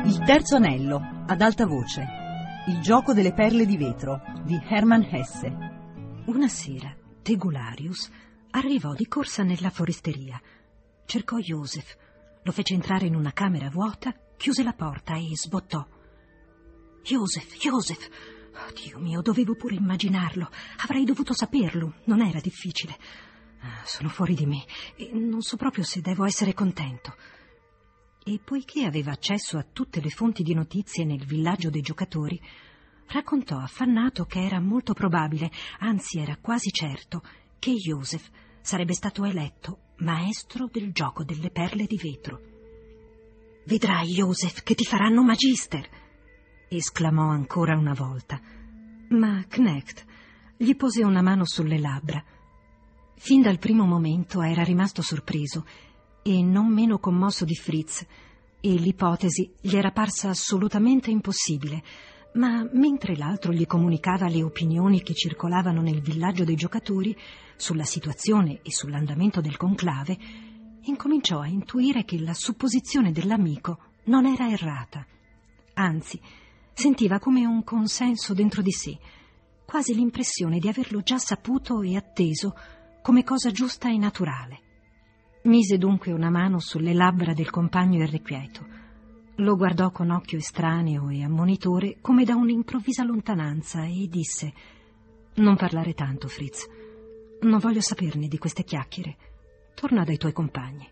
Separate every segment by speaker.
Speaker 1: Il terzo anello, ad alta voce. Il gioco delle perle di vetro, di Hermann Hesse.
Speaker 2: Una sera, Tegularius arrivò di corsa nella foresteria. Cercò Joseph, lo fece entrare in una camera vuota, chiuse la porta e sbottò. Joseph! Oh, Dio mio, dovevo pure immaginarlo. Avrei dovuto saperlo, non era difficile. Sono fuori di me e non so proprio se devo essere contento. E poiché aveva accesso a tutte le fonti di notizie nel villaggio dei giocatori, raccontò affannato che era molto probabile, anzi era quasi certo, che Joseph sarebbe stato eletto maestro del gioco delle perle di vetro. «Vedrai, Joseph, che ti faranno magister!» esclamò ancora una volta. Ma Knecht gli pose una mano sulle labbra. Fin dal primo momento era rimasto sorpreso e non meno commosso di Fritz, e l'ipotesi gli era parsa assolutamente impossibile, ma mentre l'altro gli comunicava le opinioni che circolavano nel villaggio dei giocatori sulla situazione e sull'andamento del conclave, incominciò a intuire che la supposizione dell'amico non era errata. Anzi, sentiva come un consenso dentro di sé, quasi l'impressione di averlo già saputo e atteso come cosa giusta e naturale. Mise dunque una mano sulle labbra del compagno irrequieto. Lo guardò con occhio estraneo e ammonitore come da un'improvvisa lontananza e disse: «Non parlare tanto, Fritz. Non voglio saperne di queste chiacchiere. Torna dai tuoi compagni».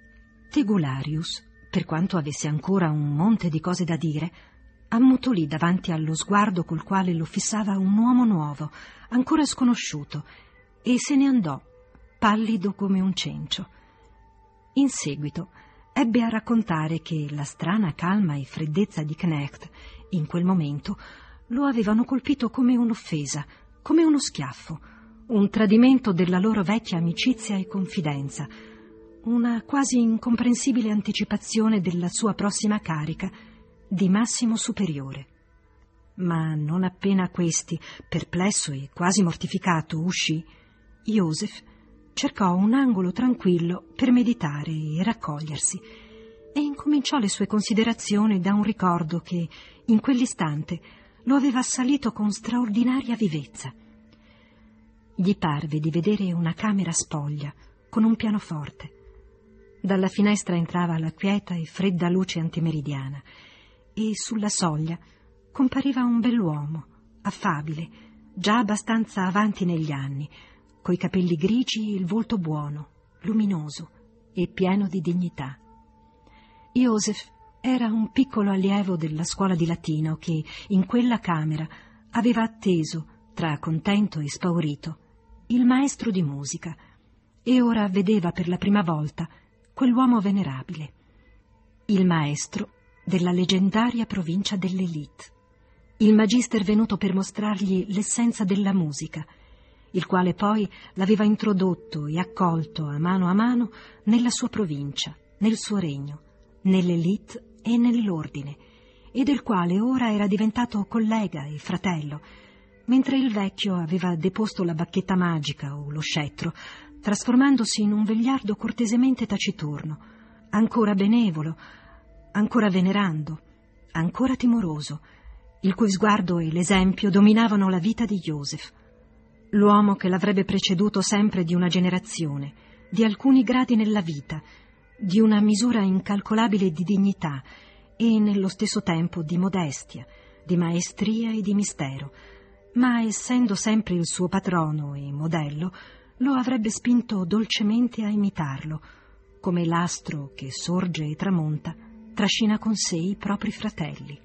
Speaker 2: Tegularius, per quanto avesse ancora un monte di cose da dire, ammutolì davanti allo sguardo col quale lo fissava un uomo nuovo, ancora sconosciuto, e se ne andò, pallido come un cencio. In seguito ebbe a raccontare che la strana calma e freddezza di Knecht, in quel momento, lo avevano colpito come un'offesa, come uno schiaffo, un tradimento della loro vecchia amicizia e confidenza, una quasi incomprensibile anticipazione della sua prossima carica di massimo superiore. Ma non appena questi, perplesso e quasi mortificato, uscì, Joseph cercò un angolo tranquillo per meditare e raccogliersi e incominciò le sue considerazioni da un ricordo che, in quell'istante, lo aveva assalito con straordinaria vivezza. Gli parve di vedere una camera spoglia con un pianoforte. Dalla finestra entrava la quieta e fredda luce antimeridiana e sulla soglia compariva un bell'uomo, affabile, già abbastanza avanti negli anni, coi capelli grigi e il volto buono, luminoso e pieno di dignità. Joseph era un piccolo allievo della scuola di latino che, in quella camera, aveva atteso, tra contento e spaurito, il maestro di musica, e ora vedeva per la prima volta quell'uomo venerabile, il maestro della leggendaria provincia dell'Élite, il magister venuto per mostrargli l'essenza della musica, il quale poi l'aveva introdotto e accolto a mano nella sua provincia, nel suo regno, nell'Élite e nell'ordine, e del quale ora era diventato collega e fratello, mentre il vecchio aveva deposto la bacchetta magica o lo scettro, trasformandosi in un vegliardo cortesemente taciturno, ancora benevolo, ancora venerando, ancora timoroso, il cui sguardo e l'esempio dominavano la vita di Joseph, l'uomo che l'avrebbe preceduto sempre di una generazione, di alcuni gradi nella vita, di una misura incalcolabile di dignità e nello stesso tempo di modestia, di maestria e di mistero, ma essendo sempre il suo patrono e modello, lo avrebbe spinto dolcemente a imitarlo, come l'astro che sorge e tramonta trascina con sé i propri fratelli.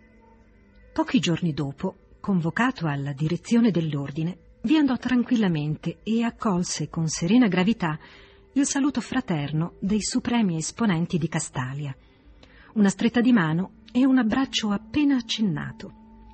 Speaker 2: Pochi giorni dopo, convocato alla direzione dell'ordine, vi andò tranquillamente e accolse con serena gravità il saluto fraterno dei supremi esponenti di Castalia, una stretta di mano e un abbraccio appena accennato.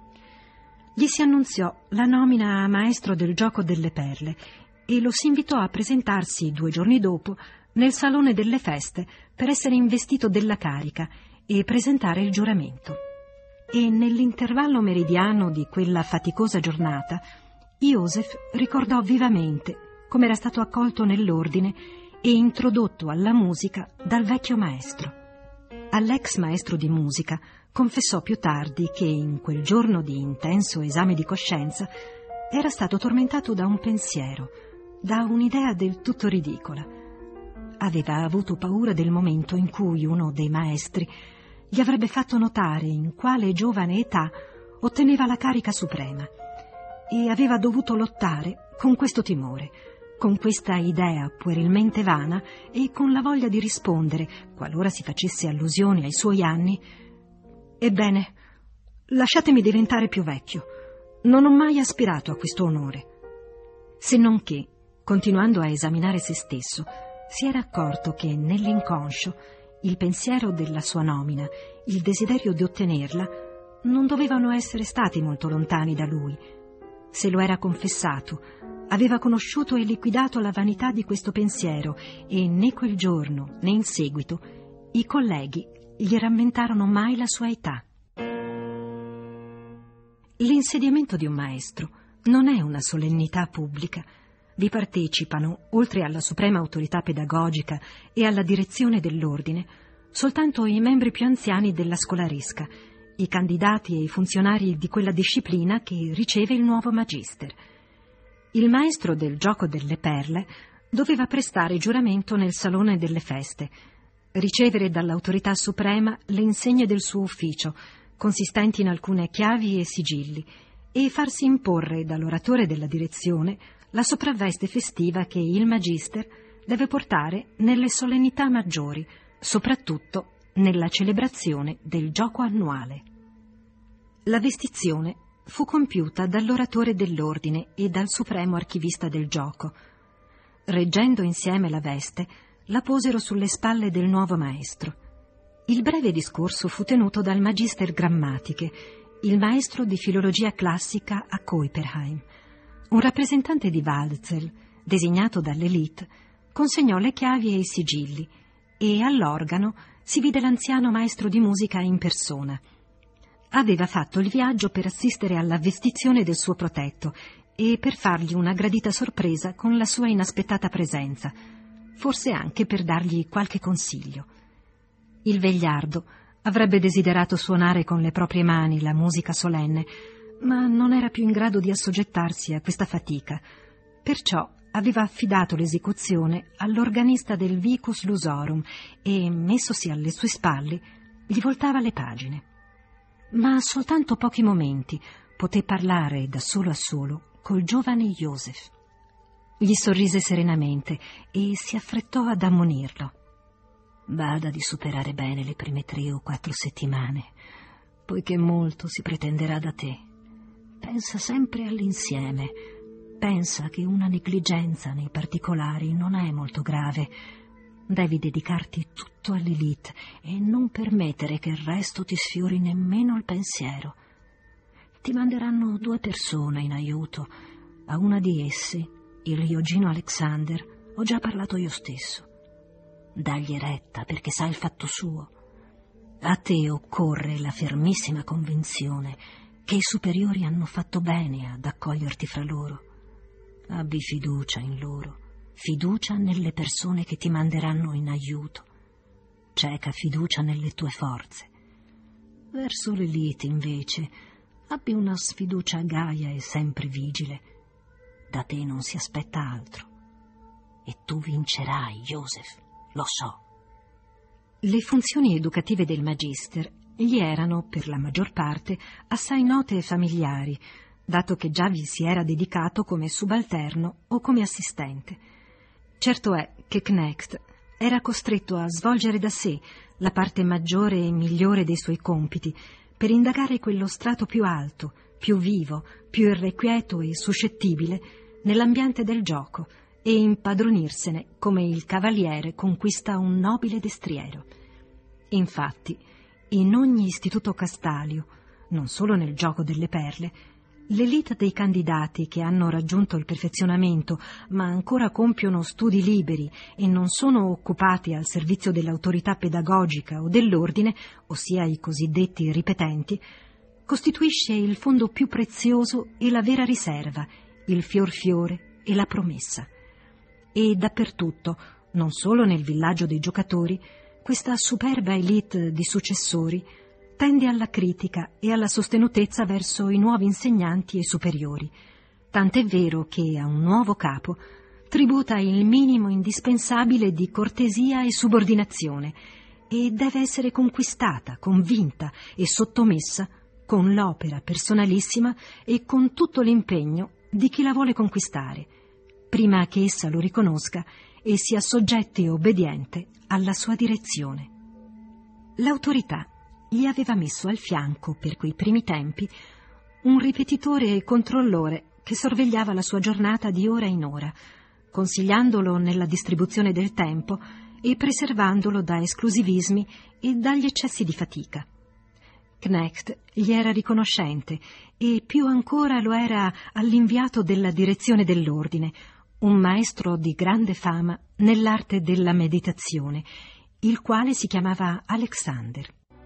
Speaker 2: Gli si annunziò la nomina a maestro del gioco delle perle e lo si invitò a presentarsi 2 giorni dopo nel salone delle feste per essere investito della carica e presentare il giuramento. E nell'intervallo meridiano di quella faticosa giornata Joseph ricordò vivamente come era stato accolto nell'ordine e introdotto alla musica dal vecchio maestro. All'ex maestro di musica confessò più tardi che in quel giorno di intenso esame di coscienza era stato tormentato da un pensiero, da un'idea del tutto ridicola. Aveva avuto paura del momento in cui uno dei maestri gli avrebbe fatto notare in quale giovane età otteneva la carica suprema e aveva dovuto lottare con questo timore, con questa idea puerilmente vana e con la voglia di rispondere, qualora si facesse allusione ai suoi anni: «Ebbene, lasciatemi diventare più vecchio. Non ho mai aspirato a questo onore». Se non che, continuando a esaminare se stesso, si era accorto che nell'inconscio il pensiero della sua nomina, il desiderio di ottenerla, non dovevano essere stati molto lontani da lui. Se lo era confessato, aveva conosciuto e liquidato la vanità di questo pensiero e né quel giorno né in seguito i colleghi gli rammentarono mai la sua età. L'insediamento di un maestro non è una solennità pubblica. Vi partecipano, oltre alla suprema autorità pedagogica e alla direzione dell'ordine, soltanto i membri più anziani della scolaresca, i candidati e i funzionari di quella disciplina che riceve il nuovo magister. Il maestro del gioco delle perle doveva prestare giuramento nel salone delle feste, ricevere dall'autorità suprema le insegne del suo ufficio, consistenti in alcune chiavi e sigilli, e farsi imporre dall'oratore della direzione la sopravveste festiva che il magister deve portare nelle solennità maggiori, soprattutto nella celebrazione del gioco annuale. La vestizione fu compiuta dall'oratore dell'ordine e dal supremo archivista del gioco. Reggendo insieme la veste, la posero sulle spalle del nuovo maestro. Il breve discorso fu tenuto dal magister grammatiche, il maestro di filologia classica a Koiperheim. Un rappresentante di Waldsel, designato dall'élite, consegnò le chiavi e i sigilli e all'organo si vide l'anziano maestro di musica in persona. Aveva fatto il viaggio per assistere alla vestizione del suo protetto e per fargli una gradita sorpresa con la sua inaspettata presenza, forse anche per dargli qualche consiglio. Il vegliardo avrebbe desiderato suonare con le proprie mani la musica solenne, ma non era più in grado di assoggettarsi a questa fatica. Perciò aveva affidato l'esecuzione all'organista del Vicus Lusorum e, messosi alle sue spalle, gli voltava le pagine. Ma soltanto pochi momenti poté parlare da solo a solo col giovane Joseph. Gli sorrise serenamente e si affrettò ad ammonirlo. «Bada di superare bene le prime 3 o 4 settimane, poiché molto si pretenderà da te. Pensa sempre all'insieme. Pensa che una negligenza nei particolari non è molto grave. Devi dedicarti tutto all'élite e non permettere che il resto ti sfiori nemmeno il pensiero. Ti manderanno 2 persone in aiuto. A una di esse, il Eugino Alexander, ho già parlato io stesso. Dagli retta perché sa il fatto suo. A te occorre la fermissima convinzione che i superiori hanno fatto bene ad accoglierti fra loro. Abbi fiducia in loro, fiducia nelle persone che ti manderanno in aiuto, cieca fiducia nelle tue forze. Verso l'élite, invece, abbi una sfiducia gaia e sempre vigile. Da te non si aspetta altro. E tu vincerai, Joseph, lo so». Le funzioni educative del magister gli erano, per la maggior parte, assai note e familiari, dato che già vi si era dedicato come subalterno o come assistente. Certo è che Knecht era costretto a svolgere da sé la parte maggiore e migliore dei suoi compiti, per indagare quello strato più alto, più vivo, più irrequieto e suscettibile nell'ambiente del gioco e impadronirsene come il cavaliere conquista un nobile destriero. Infatti, in ogni istituto castalio, non solo nel gioco delle perle, l'élite dei candidati che hanno raggiunto il perfezionamento ma ancora compiono studi liberi e non sono occupati al servizio dell'autorità pedagogica o dell'ordine, ossia i cosiddetti ripetenti, costituisce il fondo più prezioso e la vera riserva, il fiore e la promessa. E dappertutto, non solo nel villaggio dei giocatori, questa superba élite di successori tende alla critica e alla sostenutezza verso i nuovi insegnanti e superiori, tant'è vero che a un nuovo capo tributa il minimo indispensabile di cortesia e subordinazione e deve essere conquistata, convinta e sottomessa con l'opera personalissima e con tutto l'impegno di chi la vuole conquistare, prima che essa lo riconosca e sia soggetta e obbediente alla sua direzione. L'autorità gli aveva messo al fianco, per quei primi tempi, un ripetitore e controllore che sorvegliava la sua giornata di ora in ora, consigliandolo nella distribuzione del tempo e preservandolo da esclusivismi e dagli eccessi di fatica. Knecht gli era riconoscente e più ancora lo era all'inviato della direzione dell'ordine, un maestro di grande fama nell'arte della meditazione, il quale si chiamava Alexander.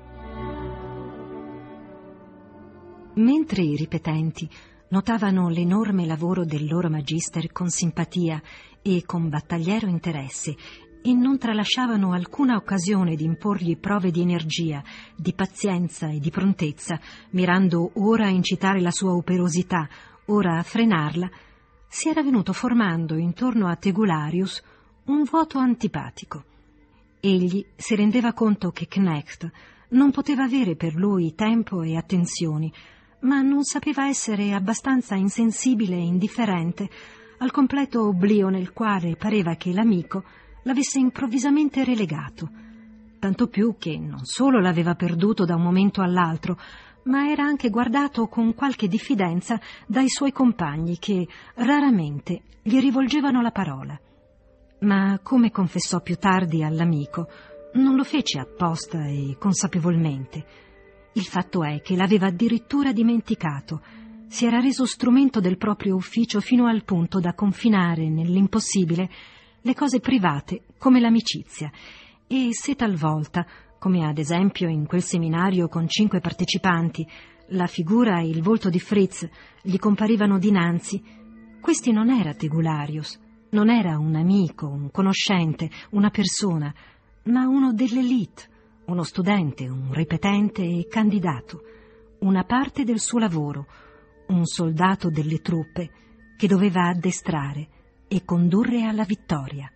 Speaker 2: Mentre i ripetenti notavano l'enorme lavoro del loro magister con simpatia e con battagliero interesse e non tralasciavano alcuna occasione di imporgli prove di energia, di pazienza e di prontezza, mirando ora a incitare la sua operosità, ora a frenarla, si era venuto formando intorno a Tegularius un vuoto antipatico. Egli si rendeva conto che Knecht non poteva avere per lui tempo e attenzioni, ma non sapeva essere abbastanza insensibile e indifferente al completo oblio nel quale pareva che l'amico l'avesse improvvisamente relegato, tanto più che non solo l'aveva perduto da un momento all'altro, ma era anche guardato con qualche diffidenza dai suoi compagni che raramente gli rivolgevano la parola. Ma, come confessò più tardi all'amico, non lo fece apposta e consapevolmente. Il fatto è che l'aveva addirittura dimenticato, si era reso strumento del proprio ufficio fino al punto da confinare nell'impossibile le cose private come l'amicizia, e se talvolta, come ad esempio in quel seminario con 5 partecipanti, la figura e il volto di Fritz gli comparivano dinanzi, questi non era Tegularius, non era un amico, un conoscente, una persona, ma uno dell'élite, uno studente, un ripetente e candidato, una parte del suo lavoro, un soldato delle truppe che doveva addestrare e condurre alla vittoria.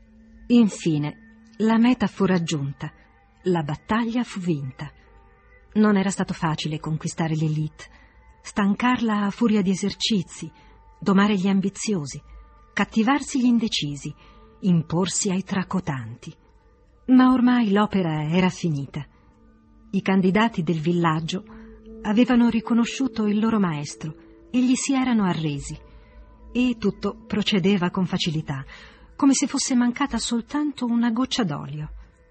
Speaker 2: Infine, la meta fu raggiunta, la battaglia fu vinta. Non era stato facile conquistare l'élite, stancarla a furia di esercizi, domare gli ambiziosi, cattivarsi gli indecisi, imporsi ai tracotanti. Ma ormai l'opera era finita. I candidati del villaggio avevano riconosciuto il loro maestro e gli si erano arresi, e tutto procedeva con facilità, come se fosse mancata soltanto una goccia d'olio.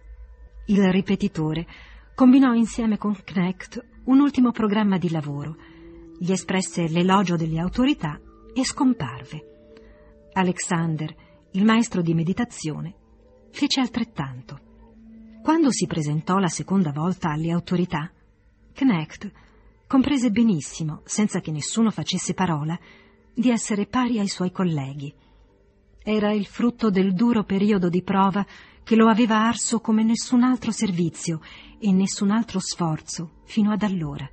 Speaker 2: Il ripetitore combinò insieme con Knecht un ultimo programma di lavoro, gli espresse l'elogio delle autorità e scomparve. Alexander, il maestro di meditazione, fece altrettanto. Quando si presentò la seconda volta alle autorità, Knecht comprese benissimo, senza che nessuno facesse parola, di essere pari ai suoi colleghi. Era il frutto del duro periodo di prova che lo aveva arso come nessun altro servizio e nessun altro sforzo fino ad allora.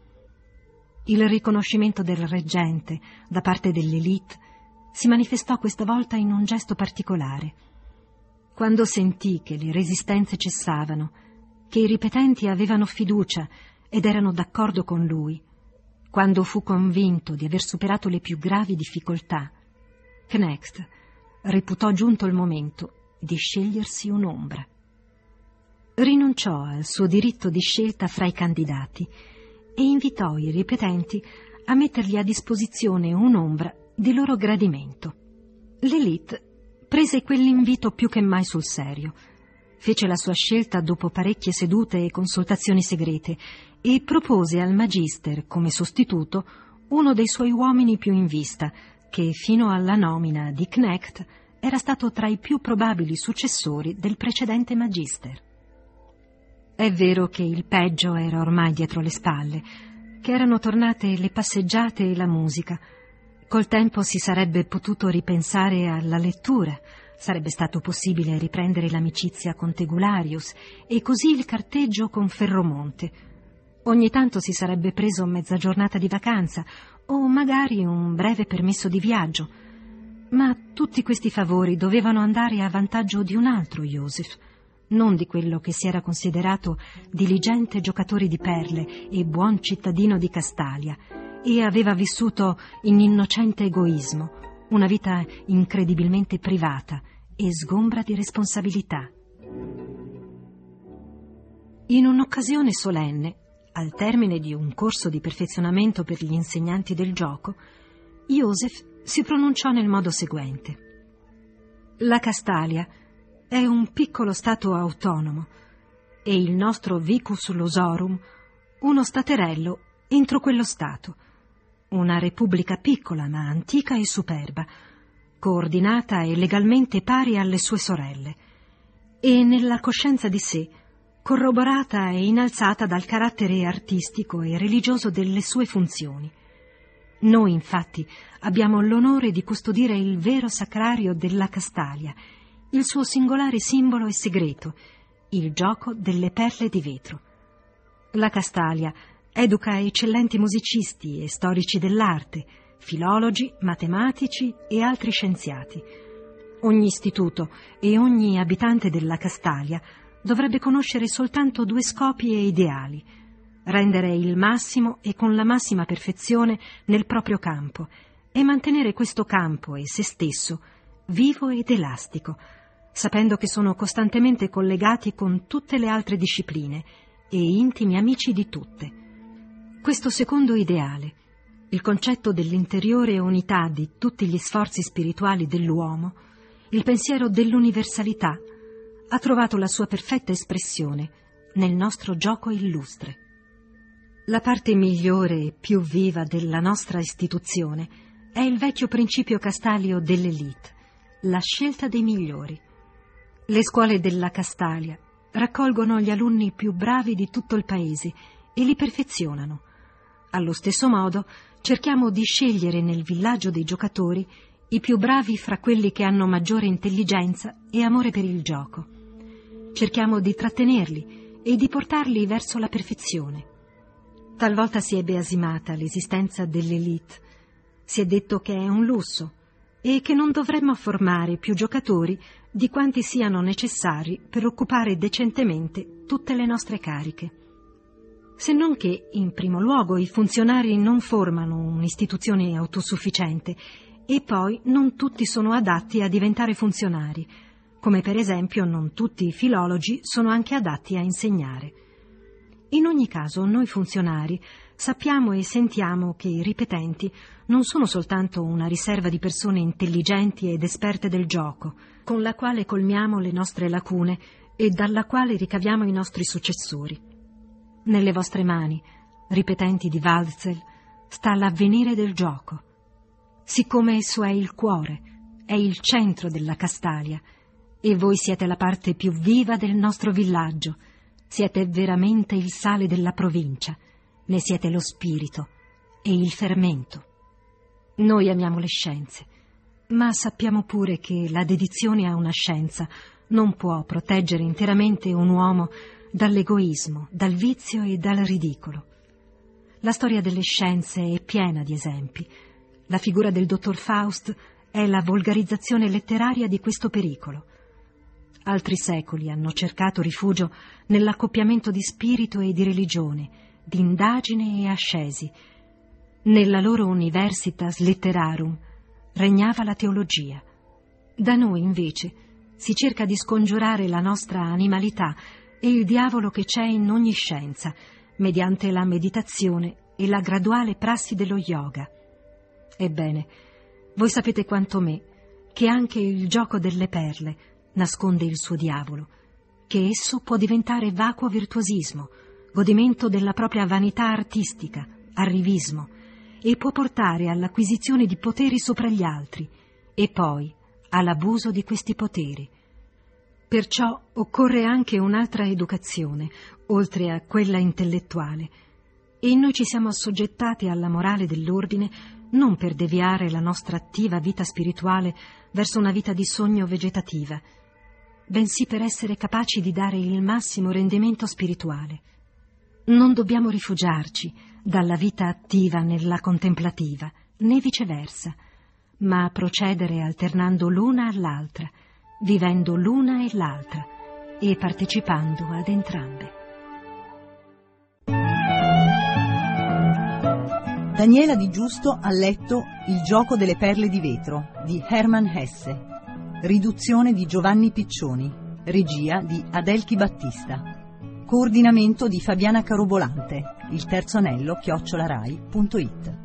Speaker 2: Il riconoscimento del reggente da parte dell'élite si manifestò questa volta in un gesto particolare. Quando sentì che le resistenze cessavano, che i ripetenti avevano fiducia ed erano d'accordo con lui, quando fu convinto di aver superato le più gravi difficoltà, Knecht reputò giunto il momento di scegliersi un'ombra. Rinunciò al suo diritto di scelta fra i candidati e invitò i ripetenti a mettergli a disposizione un'ombra di loro gradimento. L'élite prese quell'invito più che mai sul serio. Fece la sua scelta dopo parecchie sedute e consultazioni segrete e propose al magister come sostituto uno dei suoi uomini più in vista, che fino alla nomina di Knecht era stato tra i più probabili successori del precedente magister. È vero che il peggio era ormai dietro le spalle, che erano tornate le passeggiate e la musica. Col tempo si sarebbe potuto ripensare alla lettura, sarebbe stato possibile riprendere l'amicizia con Tegularius e così il carteggio con Ferromonte. Ogni tanto si sarebbe preso mezza giornata di vacanza o magari un breve permesso di viaggio. Ma tutti questi favori dovevano andare a vantaggio di un altro Joseph, non di quello che si era considerato diligente giocatore di perle e buon cittadino di Castalia, e aveva vissuto in innocente egoismo, una vita incredibilmente privata e sgombra di responsabilità. In un'occasione solenne, al termine di un corso di perfezionamento per gli insegnanti del gioco, Joseph si pronunciò nel modo seguente: «La Castalia è un piccolo stato autonomo e il nostro Vicus Lusorum uno staterello entro quello stato, una repubblica piccola ma antica e superba, coordinata e legalmente pari alle sue sorelle, e nella coscienza di sé corroborata e innalzata dal carattere artistico e religioso delle sue funzioni. Noi, infatti, abbiamo l'onore di custodire il vero sacrario della Castalia, il suo singolare simbolo e segreto, il gioco delle perle di vetro. La Castalia educa eccellenti musicisti e storici dell'arte, filologi, matematici e altri scienziati. Ogni istituto e ogni abitante della Castalia dovrebbe conoscere soltanto due scopi e ideali: rendere il massimo e con la massima perfezione nel proprio campo e mantenere questo campo e se stesso vivo ed elastico, sapendo che sono costantemente collegati con tutte le altre discipline e intimi amici di tutte. Questo secondo ideale, il concetto dell'interiore unità di tutti gli sforzi spirituali dell'uomo, il pensiero dell'universalità, ha trovato la sua perfetta espressione nel nostro gioco illustre. La parte migliore e più viva della nostra istituzione è il vecchio principio castalio dell'élite, la scelta dei migliori. Le scuole della Castalia raccolgono gli alunni più bravi di tutto il paese e li perfezionano. Allo stesso modo cerchiamo di scegliere nel villaggio dei giocatori i più bravi fra quelli che hanno maggiore intelligenza e amore per il gioco. Cerchiamo di trattenerli e di portarli verso la perfezione. Talvolta si è biasimata l'esistenza dell'élite. Si è detto che è un lusso e che non dovremmo formare più giocatori di quanti siano necessari per occupare decentemente tutte le nostre cariche. Se non che, in primo luogo, i funzionari non formano un'istituzione autosufficiente e poi non tutti sono adatti a diventare funzionari, come per esempio non tutti i filologi sono anche adatti a insegnare. In ogni caso, noi funzionari sappiamo e sentiamo che i ripetenti non sono soltanto una riserva di persone intelligenti ed esperte del gioco, con la quale colmiamo le nostre lacune e dalla quale ricaviamo i nostri successori. Nelle vostre mani, ripetenti di Waldsel, sta l'avvenire del gioco. Siccome esso è il cuore, è il centro della Castalia, e voi siete la parte più viva del nostro villaggio, siete veramente il sale della provincia, ne siete lo spirito e il fermento. Noi amiamo le scienze, ma sappiamo pure che la dedizione a una scienza non può proteggere interamente un uomo dall'egoismo, dal vizio e dal ridicolo. La storia delle scienze è piena di esempi. La figura del dottor Faust è la volgarizzazione letteraria di questo pericolo. Altri secoli hanno cercato rifugio nell'accoppiamento di spirito e di religione, di indagine e ascesi. Nella loro universitas letterarum regnava la teologia. Da noi, invece, si cerca di scongiurare la nostra animalità e il diavolo che c'è in ogni scienza, mediante la meditazione e la graduale prassi dello yoga. Ebbene, voi sapete quanto me che anche il gioco delle perle nasconde il suo diavolo, che esso può diventare vacuo virtuosismo, godimento della propria vanità artistica, arrivismo, e può portare all'acquisizione di poteri sopra gli altri e poi all'abuso di questi poteri. Perciò occorre anche un'altra educazione, oltre a quella intellettuale, e noi ci siamo assoggettati alla morale dell'ordine non per deviare la nostra attiva vita spirituale verso una vita di sogno vegetativa, bensì per essere capaci di dare il massimo rendimento spirituale. Non dobbiamo rifugiarci dalla vita attiva nella contemplativa, né viceversa, ma procedere alternando l'una all'altra, vivendo l'una e l'altra e partecipando ad entrambe.
Speaker 1: Daniela Di Giusto ha letto Il gioco delle perle di vetro di Hermann Hesse, riduzione di Giovanni Piccioni, regia di Adelchi Battista, coordinamento di Fabiana Carobolante, il terzo anello @rai.it.